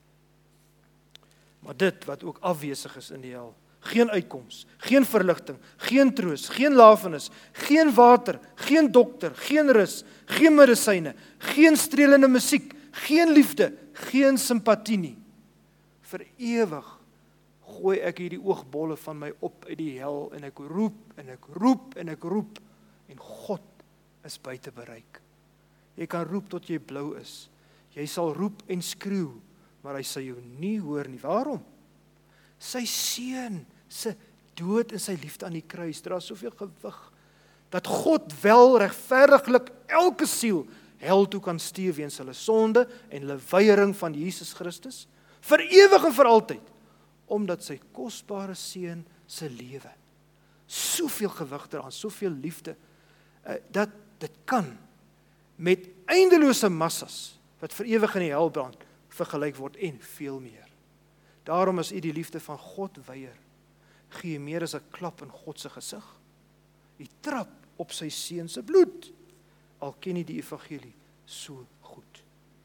maar dit wat ook afwesig is in die hel. Geen uitkoms, geen verligting, geen troos, geen lafenis, geen water, geen dokter, geen rus, geen medisyne, geen strelende musiek, geen liefde, geen simpatie nie. Vir ewig gooi ek hierdie oogbolle van my op uit die hel en ek roep en God is buite bereik. Jy kan roep tot jy blou is. Jy sal roep en skreeu, maar hy sal jou nie hoor nie. Waarom? Sy seun se dood en sy liefde aan die kruis dra soveel gewig, dat God wel regverdiglik elke siel hel toe kan stuur weens hulle sonde en hulle weiering van Jesus Christus, vir ewig en vir altyd, omdat sy kosbare seun se lewe soveel gewig daaraan, soveel liefde, dat dit kan met eindelose massas wat vir ewig in die hel brand vergelyk word en veel meer. Daarom as u die liefde van God weier, gee jy meer as 'n klap in God se gesig. U trap op sy seun se bloed, al ken jy die evangelie so goed.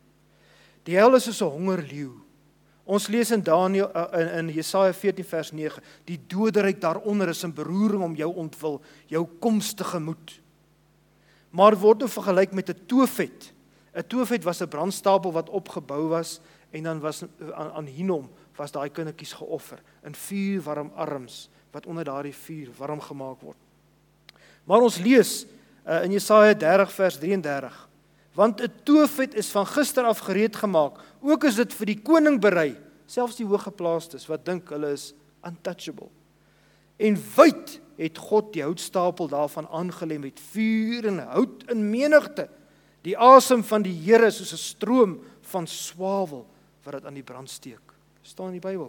Die hel is soos 'n hongerleeu. Ons lees in Daniël in Jesaja 14 vers 9, die doderyk daaronder is in beroering om jou ontwil, jou koms tegemoet. Maar word nou vergelyk met 'n Tofet. 'n Tofet was 'n brandstapel wat opgebou was en dan was aan Hinnom was daai kindertjies geoffer in vuurwarm arms wat onder daardie vuur warm gemaak word. Maar ons lees in Jesaja 30 vers 33, want 'n Tofet is van gister af gereed gemaak, ook is dit vir die koning berei, selfs die hooggeplaastes wat dink hulle is untouchable. En wyd het God die houtstapel daarvan aangelê met vuur en hout in menigte. Die asem van die Here is soos 'n stroom van swavel wat dit aan die brand steek. Staan in die Bybel.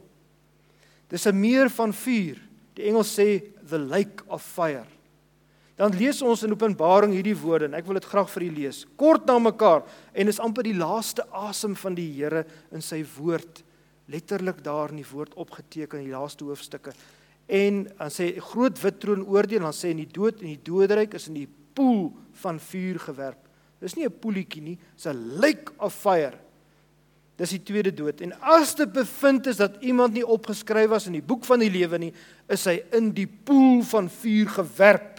Dis 'n meer van vuur. Die Engels sê the lake of fire. Dan lees ons in Openbaring hierdie woorde en ek wil dit graag vir u lees. Kort na mekaar en is amper die laaste asem van die Here in sy woord. Letterlik daar in die woord opgeteken in die laaste hoofstukke. En dan sê groot wit troon oordeel, dan sê in die dood en die doderyk is in die poel van vuur gewerp. Dis nie 'n poelietjie nie, dis 'n lake of fire. Dis die tweede dood. En as dit bevind is dat iemand nie opgeskryf was in die boek van die lewe nie, is hy in die poel van vuur gewerp.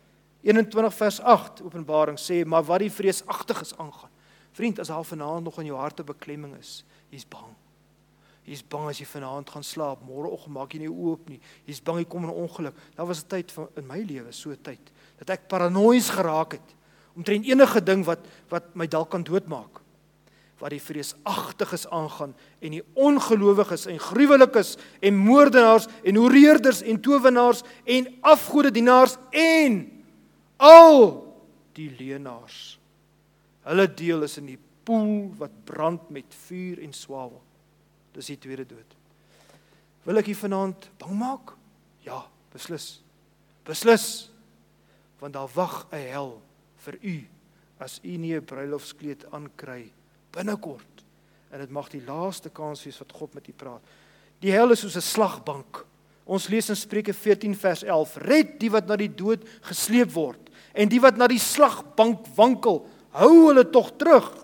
21 vers 8 Openbaring sê, maar wat die vreesagtiges aangaan. Vriend, as daar vanaand nog in jou harte beklemming is, jy's bang. Jy's bang as jy vanaand gaan slaap, môreoggend maak jy nie oop nie. Jy's bang jy kom in 'n ongeluk. Daar was 'n tyd in my lewe, so 'n tyd, dat ek paranoïes geraak het, omtrent enige ding wat my dalk kan doodmaak. Wat die vreesagtiges aangaan, en die ongelowiges, en gruwelikes, en moordenaars, en hoereerders, en towenaars, en afgodedienaars, en al die leenaars. Hulle deel is in die poel wat brand met vuur en swavel. Dis die tweede dood. Wil ek u vanaand bang maak? Ja, beslis. Beslis. Want daar wag 'n hel vir u as u nie 'n bruilofskleed aankry binnekort. En dit mag die laaste kans wees wat God met u praat. Die hel is soos 'n slagbank. Ons lees in Spreuke 14 vers 11, red die wat na die dood gesleep word, en die wat na die slagbank wankel, hou hulle tog terug.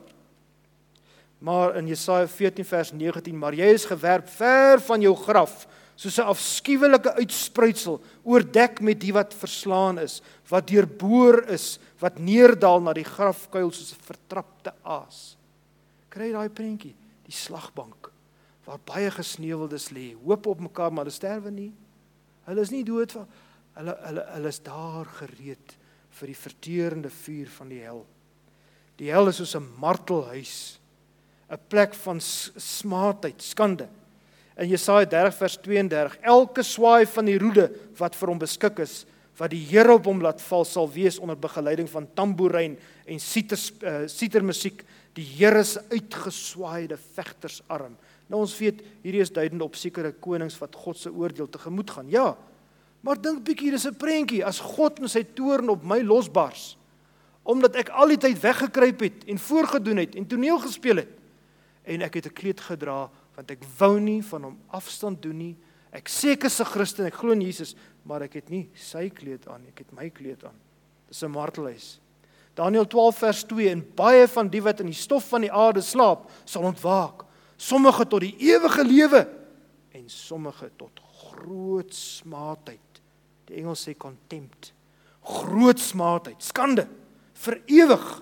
Maar in Jesaja 14 vers 19, maar jy is gewerp ver van jou graf, soos 'n afskuwelike uitspruitsel, oordek met die wat verslaan is, wat deurboor is, wat neerdal na die grafkuil soos 'n vertrapte aas. Kry daai prentjie, die slagbank, waar baie gesneuweldes lê, hoop op mekaar, maar hulle sterwe nie. Hulle is nie dood, hulle is daar gereed vir die verterende vuur van die hel. Die hel is soos 'n martelhuis, 'n plek van smaadheid, skande. In Jesaja 30 vers 32, elke swaai van die roede wat vir hom beskik is, wat die Here op hom laat val, sal wees onder begeleiding van tamboerijn en sitermusiek, die Here se uitgeswaaide vegtersarm. Nou ons weet, hierdie is duidend op sekere konings wat God se oordeel tegemoet gaan. Ja, maar dink bietjie, dis 'n prentjie, as God in sy toorn op my losbars, omdat ek al die tyd weggekruip het en voorgedoen het en toneel gespeel het, en ek het 'n kleed gedra, want ek wou nie van hom afstand doen nie. Ek sê ek is 'n Christen, ek glo in Jesus, maar ek het nie sy kleed aan, ek het my kleed aan. Dis 'n martelhuis. Daniël 12 vers 2, en baie van die wat in die stof van die aarde slaap, sal ontwaak, sommige tot die ewige lewe, en sommige tot groot smaadheid. Die Engels sê contempt. Groot smaadheid, skande, vir ewig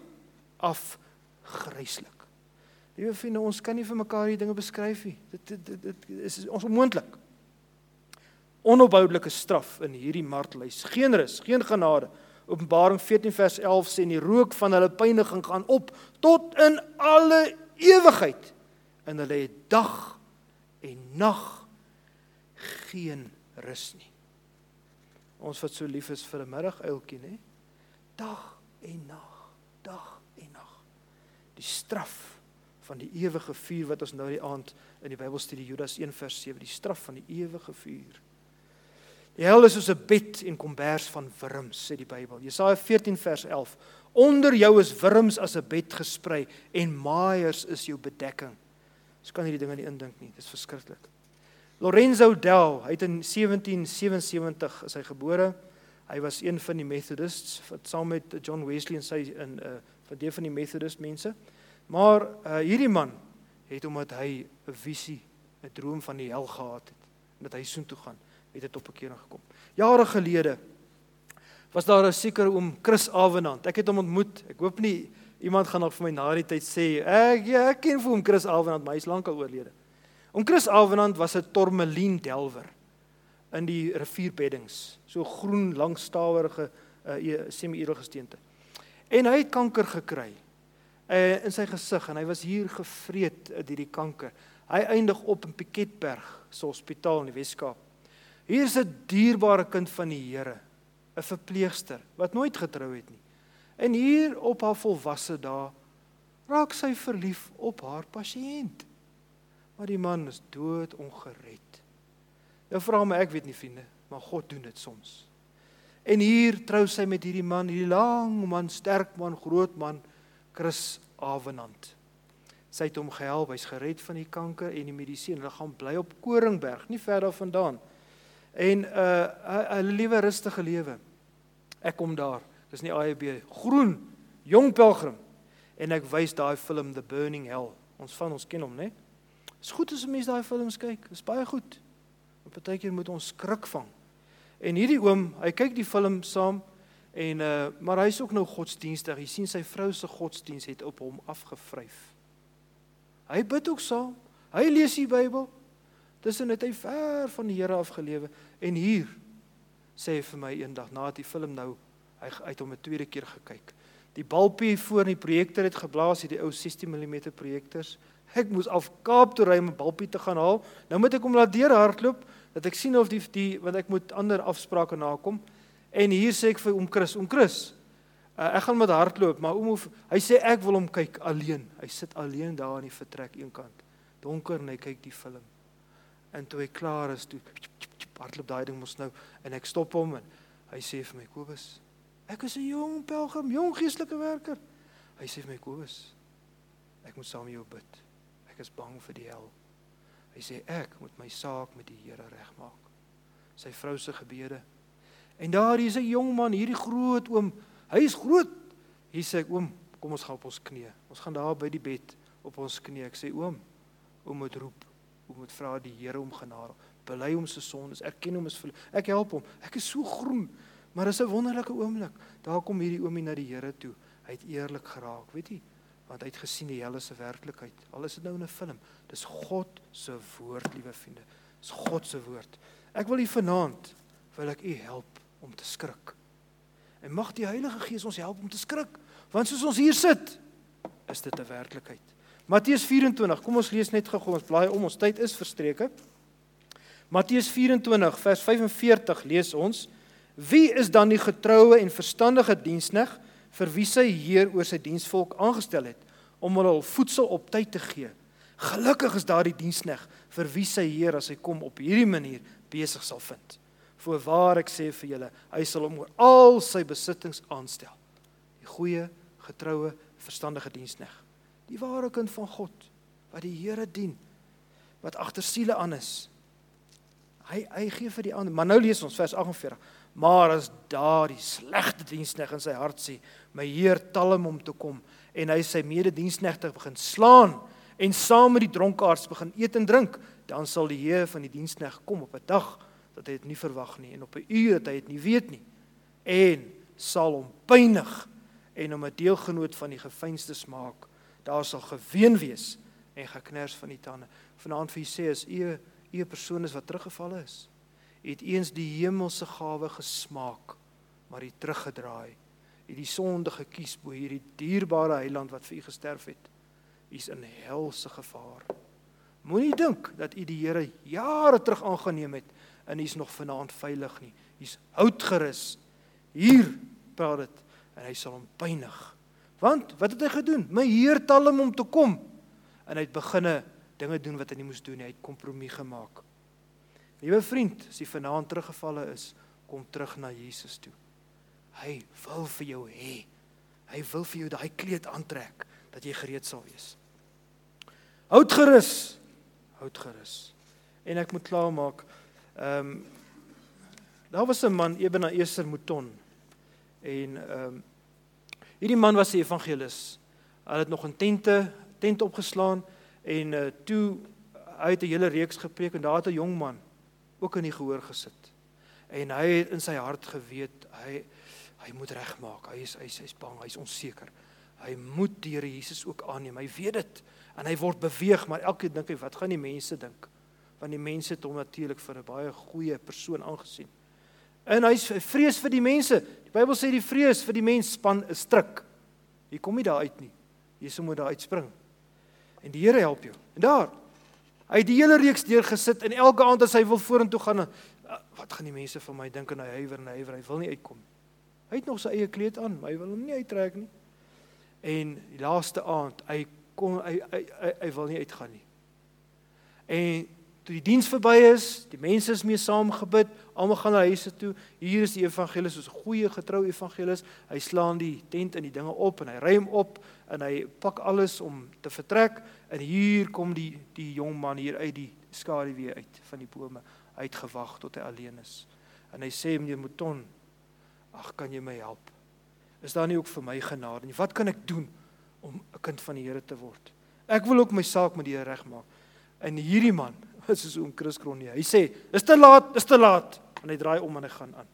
afgryslik. Liewe vriende, ons kan nie vir mekaar die dinge beskryf nie. Dit is ons onmoontlik. Onophoudelike straf in hierdie martelhuis. Geen rus, geen genade. Openbaring 14 vers 11 sê, en die rook van hulle pyniging gaan op tot in alle ewigheid. En hulle het dag en nag geen rus nie. Ons wat so lief is vir 'n middaguiltjie, né? Dag en nag, dag en nag. Die straf van die ewige vuur, wat ons nou die aand in die Bybelstudie Judas 1 vers 7, die straf van die ewige vuur. Die hel is soos 'n bed en kombers van wurms, sê die Bybel. Jesaja 14 vers 11. Onder jou is wurms as 'n bed gesprei en maaiers is jou bedekking. So kan jy die dinge nie indink nie, dit is verskriklik. Lorenzo Dow, hy het in 1777 is hy gebore. Hy was een van die Methodists, saam met John Wesley en sy van die Methodist mense. Maar hierdie man het, omdat hy 'n visie, 'n droom van die hel gehad het, en dat hy soontoe gaan, het dit op 'n keer gekom. Jare gelede was daar 'n sekere oom Chris Avenant. Ek het hom ontmoet. Ek hoop nie iemand gaan nog vir my na die tyd sê, ek ken vir oom Chris Avenant, maar hy is lankal oorlede. Oom Chris Avenant was 'n tormeliendelwer in die rivierbeddings, so groen, langstawerige semi-edelige gesteente. En hy het kanker gekry in sy gesig, en hy was hier gevreet deur die kanker. Hy eindig op in Piketberg se hospitaal in die Weskaap. Hier is 'n dierbare kind van die Here, 'n verpleegster wat nooit getrou het nie. En hier op haar volwasse dae raak sy verlief op haar pasiënt. Maar die man is dood ongered. Nou vra my, ek weet nie vriende, maar God doen dit soms. En hier trou sy met hierdie man, hierdie lang man, sterk man, groot man, Chris Avenant. Sy het hom gehelp, hy's gered van die kanker en die medisyne. Hulle gaan bly op Koringberg, nie ver daarvandaan. En 'n liewe rustige lewe. Ek kom daar, dis nie AEB, groen, jong pelgrim. En ek wys daai film The Burning Hell. Ons ken hom, né? Is goed as 'n mens daai films kyk, is baie goed. Want partykeer moet ons skrik vang. En hierdie oom, hy kyk die film saam, en maar hy is ook nou godsdienstig. Jy sien sy vrou se godsdiens het op hom afgevryf. Hy bid ook saam, hy lees die Bybel, tussen het hy ver van die Here afgelewe. En hier sê hy vir my eendag, na die film nou, hy het hom 'n tweede keer gekyk. Die balpie voor die projektor het geblaas, die ou 16 mm projektors. Ek moes af Kaap toe ry om 'n balpie te gaan haal. Nou moet ek hom laat deurhardloop, dat ek sien of want ek moet ander afsprake nakom. En hier sê ek vir oom Chris, ek gaan met hardloop, maar hy sê ek wil hom kyk alleen. Hy sit alleen daar in die vertrek eenkant. Donker en hy kyk die film. En toe hy klaar is, toe hardloop daai ding mos nou, en ek stop hom en hy sê vir my, Kobus, ek is 'n jong pelgrim, jong geestelike werker. Hy sê vir my, Kobus, ek moet saam met jou bid. Ek is bang vir die hel. Hy sê ek moet my saak met die Here regmaak. Sy vrou se gebede. En daar is 'n jong man, hierdie groot oom. Hy is groot. Hier sê ek, oom, kom ons gaan op ons knieë. Ons gaan daar by die bed op ons knieë. Ek sê, oom moet roep. Oom moet vra die Here om genade. Bely hom se sondes. Erken hom as verlore. Ek help hom. Ek is so groen. Maar dis 'n wonderlike oomblik. Daar kom hierdie oomie na die Here toe. Hy het eerlik geraak, weet jy? Want hy het gesien die hel se werklikheid. Al is dit nou in 'n film. Dis God se woord, liewe vriende. Dis God se woord. Ek wil u vanaand, wil ek u help om te skrik. En mag die Heilige Gees ons help om te skrik. Want soos ons hier sit, is dit 'n werklikheid. Matteus 24, kom ons lees net gou, ons blaai om, ons tyd is verstreke. Matteus 24, vers 45 lees ons, wie is dan die getroue en verstandige diensknegt, vir wie sy Heer oor sy diensvolk aangestel het, om hulle voedsel op tyd te gee. Gelukkig is daardie diensknegt, vir wie sy Heer, as hy kom, op hierdie manier besig sal vind. Voorwaar ek sê vir julle, hy sal hom oor al sy besittings aanstel. Die goeie, getroue, verstandige diensknegt. Die ware kind van God, wat die Here dien, wat agter siele aan is. Hy gee vir die ander. Maar nou lees ons vers 48. Maar as daardie slegte diensknegt in sy hart sê, my Heer tal hom om te kom, en hy sy medediensknegte begin slaan, en saam met die dronkaards begin eet en drink, dan sal die Heer van die diensknegt kom op 'n dag, dat hy dit nie verwag nie, en op 'n uur dat hy dit nie weet nie, en sal hom pynig, en hom 'n deelgenoot van die geveinsdes maak. Daar sal geween wees, en geknars van die tande. Vanaand vir u sê, as u 'n persoon is wat teruggeval is, het eens die hemelse gawe gesmaak, maar u teruggedraai, u die sonde gekies bo hierdie dierbare heiland wat vir u gesterf het. U is in helse gevaar. Moenie dink dat u die Here jare terug aangeneem het, en u is nog vanaand veilig nie. U is houtgerus. Hier praat dit, en hy sal hom pynig. Want, wat het hy gedoen? My Heer tal hom om te kom. en hy het beginne dinge doen wat hy nie moes doen nie, hy het kompromie gemaak. Liewe vriend, as jy vanaand teruggevalle is, kom terug na Jesus toe. Hy wil vir jou hê, hy wil vir jou daai kleed aantrek, dat jy gereed sal wees. Houd gerus, en ek moet klaarmaak, daar was 'n man, Ebenezer Mouton, en hierdie man was 'n evangelis. Hy het nog 'n tent opgeslaan, en toe, hy het 'n hele reeks gepreek, en daar het 'n jong man ook in die gehoor gesit. En hy het in sy hart geweet, hy moet regmaak, hy is bang, hy is onseker. Hy moet die Here Jesus ook aanneem, hy weet dit, en hy word beweeg, maar elke dink hy, wat gaan die mense dink? Want die mense het hom natuurlik vir 'n baie goeie persoon aangesien. En hy vrees vir die mense. Die Bybel sê die vrees vir die mens span 'n stryk. Jy kom nie daar uit nie. Jy moet daar uitspring. En die Here help jou. En daar, hy het die hele reeks deurgesit, en elke aand as hy wil vorentoe gaan, wat gaan die mense van my dink, en hy huiwer, hy wil nie uitkom. Hy het nog sy eie kleed aan, maar hy wil hom nie uittrek nie. En die laaste aand, hy wil nie uitgaan nie. En toe die diens verby is, die mense is mee saam gebid, almal gaan na huise toe, hier is die evangelis, soos 'n goeie getrou evangelis, hy slaan die tent en die dinge op, en hy ry hom op, en hy pak alles om te vertrek, en hier kom die jong man hier uit die skaduwee uit, van die bome, hy het gewag tot hy alleen is, en hy sê, meneer Mouton, ag, kan jy my help? Is daar nie ook vir my genade nie? Wat kan ek doen om 'n kind van die Here te word? Ek wil ook my saak met die Here regmaak. En hierdie man, soos oom Chris Kronie, hy sê, dis te laat, en hy draai om en hy gaan aan.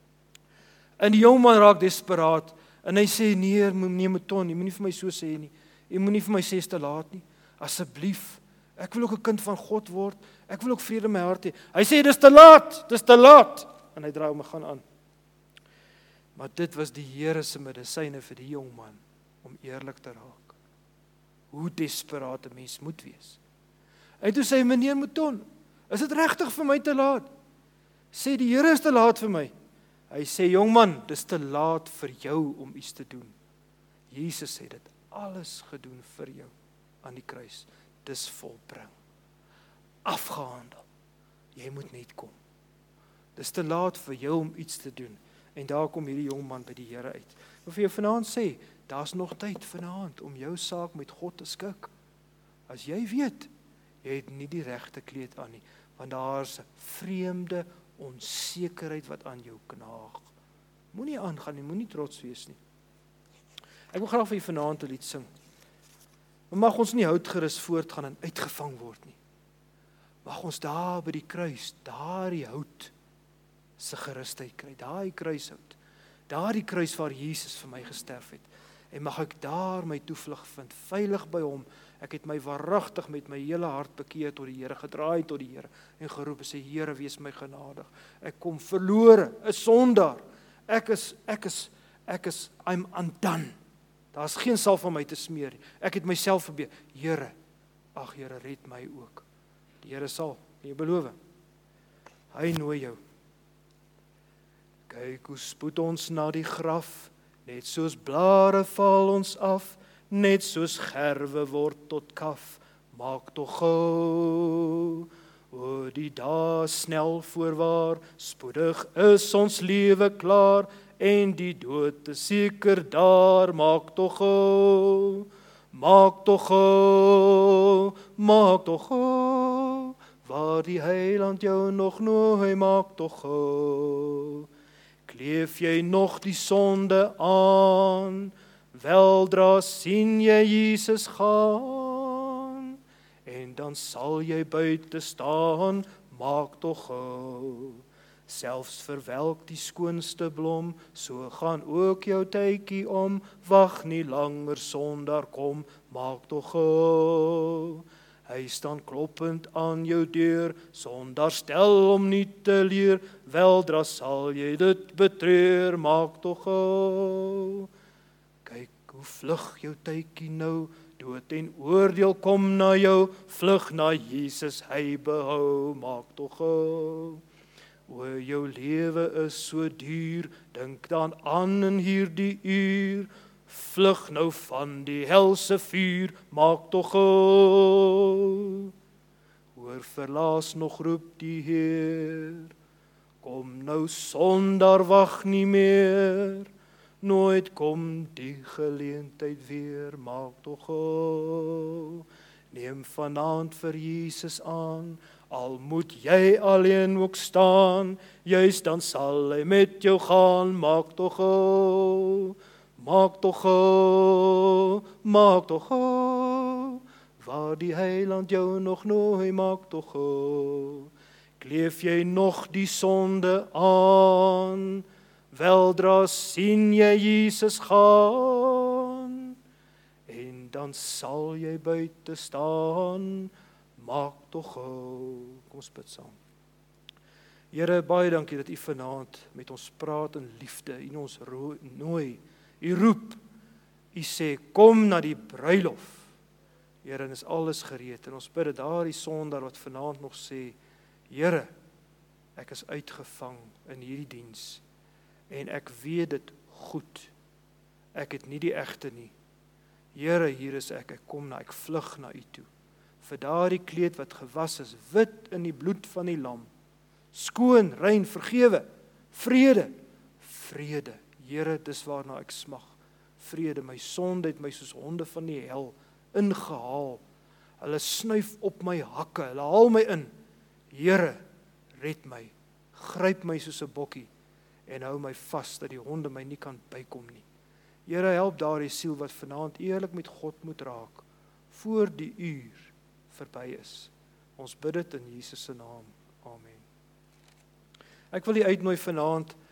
En die jong man raak desperaat, en hy sê, nee, Mouton, jy moet nie vir my so sê nie, jy moet nie vir my sê, is te laat nie, asseblief, ek wil ook 'n kind van God word, ek wil ook vrede in my hart hê. Hy sê, dis te laat, en hy draai om en gaan aan. Maar dit was die Here se medisyne vir die jong man, om eerlik te raak. Hoe desperaat 'n mens moet wees. En toe sê meneer Mouton, is dit regtig vir my te laat? Sê die Here is te laat vir my. Hy sê, jong man, dis te laat vir jou om iets te doen. Jesus het dit alles gedoen vir jou aan die kruis. Dis volbring. Afgehandel. Jy moet net kom. Dis te laat vir jou om iets te doen. En daar kom hierdie jong man by die Here uit. Ek wil vir jou vanaand sê, daar's nog tyd vanaand om jou saak met God te skik. As jy weet, jy het nie die regte kleed aan nie, want daar's 'n vreemde onsekerheid wat aan jou knaag. Moenie aangaan nie, moenie trots wees nie. Ek wil graag vir jou vanaand 'n lied sing. Mag ons nie houtgerus voortgaan en uitgevang word nie. Mag ons daar by die kruis, daardie hout se gerusheid kry, daai kruishout, daardie kruis waar Jesus vir my gesterf het, en mag ek daar my toevlug vind, veilig by hom. Ek het my waaragtig met my hele hart bekeer tot die Here, gedraai tot die Here, en geroep en sê, Here, wees my genadig, ek kom verlore, 'n sondaar, I'm undone, daar's geen salf van my te smeer nie, ek het myself verbeel, Here, red my ook, die Here sal, jy beloof, hy nooi jou. Kyk hoe spoed ons na die graf, net soos blare val ons af, net soos gerwe word tot kaf, maak tog gou, o die dae snel voorwaar, spoedig is ons lewe klaar, en die dood is seker daar, maak tog gou, waar die Heiland jou nog nooi, maak tog gou. Kleef jy nog die sonde aan, weldra sien jy Jesus gaan, en dan sal jy buite staan, maak tog gou. Selfs verwelk die skoonste blom, so gaan ook jou tydjie om, wag nie langer sondaar kom, maak tog gou. Hy staan kloppend aan jou deur, sondaar stel om nie te leer, weldra sal jy dit betreur, maak tog gou. Kyk hoe vlug jou tydjie nou, dood en oordeel kom na jou, vlug na Jesus, hy behou, maak tog gou. O, jou lewe is so duur, dink dan aan in hierdie uur, vlug nou van die helse vuur, maak tog gou. Hoor verlaas nog roep die Heer, kom nou sondaar wag nie meer, nooit kom die geleentheid weer, maak tog gou. Neem vanaand vir Jesus aan, al moet jy alleen ook staan, juist dan sal hy met jou gaan, maak tog gou, maak tog gou, maak tog gou, waar die Heiland jou nog nooi, maak tog gou. Kleef jy nog die sonde aan, weldra sien jy Jesus gaan, en dan sal jy buite staan, maak tog gou. Kom ons bid saam. Here, baie dankie dat U vanaand met ons praat in liefde, U ons nooi, U roep, U sê, kom na die bruilof. Here, en is alles gereed, en ons bid dat daardie sondaar wat vanaand nog sê, Here, ek is uitgevang in hierdie diens, en ek weet dit goed, ek het nie die egte nie. Here, hier is ek kom na, ek vlug na U toe, vir daardie kleed wat gewas is, wit in die bloed van die lam, skoon, rein, vergewe, vrede, vrede, Here, dis waarna ek smag, vrede, my sonde het my soos honde van die hel ingehaal, hulle snuif op my hakke, hulle haal my in, Here, red my, gryp my soos 'n bokkie, en hou my vas, dat die honde my nie kan bykom nie. Here, help daardie siel wat vanaand eerlik met God moet raak, voor die uur verby is. Ons bid dit in Jesus se naam. Amen. Ek wil U uitnooi vanaand